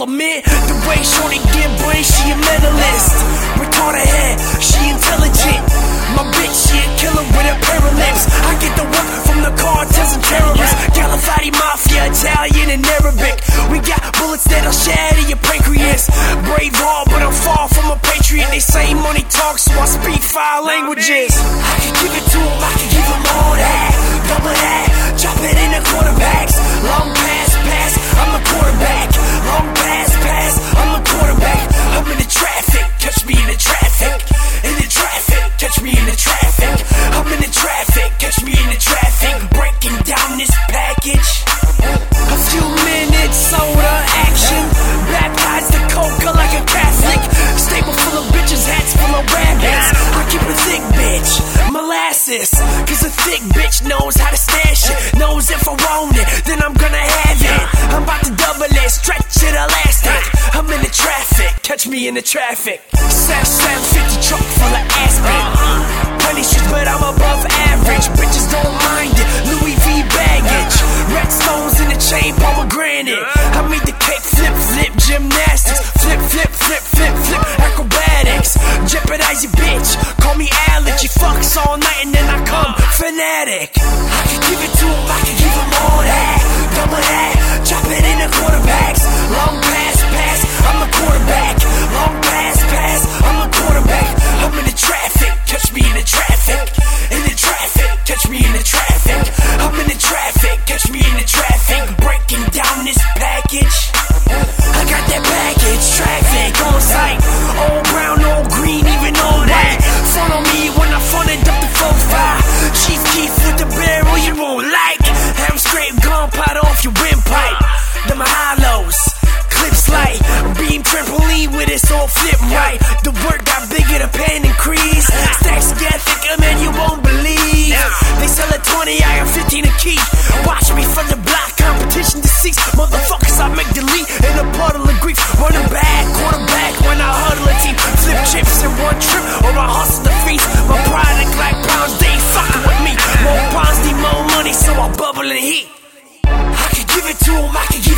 element. The way shorty get brain, she a mentalist. Retarded head, she intelligent. My bitch, she a killer with a pair of lips. I get the work from the cartels and terrorists. Galafati Mafia, Italian and Arabic. We got bullets that'll shatter your pancreas. Brave heart, but I'm far from a patriot. They say money talks, so I speak 5 languages. I can give it to them, I can give them all that. Double that, chop it in the quarterbacks. Long pass, I'm a quarterback. Long pass, I'm a quarterback. I'm in the traffic, catch me in the traffic. In the traffic, catch me in the traffic. I'm in the traffic, catch me in the traffic. Breaking down this package. A few minutes, soda action. Baptize the coca like a Catholic. Stable full of bitches, hats full of rabbits. I keep a thick bitch, molasses. Cause a thick bitch knows how to stash it. Knows if I want it, then I'm gonna have it. I'm about to double it, stretch it elastic. I'm in the traffic, catch me in the traffic. 750 truck full of Aspen. Honey shit, but I'm above average. Bitches don't mind it, Louis V baggage. Red stones in the chain, pomegranate. I made the cake flip, gymnastics. Flip, acrobatics. Jeopardize your bitch, call me Alex. She fucks all night and then I come fanatic. I can give it to him, I can give him all that. Double that, chop it in the quarterbacks. Long pass, I'm a quarterback. Long pass, I'm a quarterback. I'm in the traffic, catch me in the traffic. In the traffic, catch me in the traffic. I'm in the traffic, catch me in the traffic. Breaking down this package. I got that package, traffic on sight. Old brown, old green, even old white. Front on me when I fronted up the 4-5. Chief Keef with the barrel you won't like. Have straight gunpowder off your windpipe. Them hollows, clips light. Beam trampoline with it so flip right. The work got bigger, the pen increase. Stacks get thicker, man, you won't believe. They sell a 20, I got 15 a key. Watch me from the block, competition deceased. Motherfuckers, I make delete in a puddle of grief. Running back, quarterback when I huddle a team. Flip chips in one trip, or I hustle the feast. My product like pounds, they ain't fucking with me. More pounds need more money, so I bubble and heat. I can give it to 'em, I can give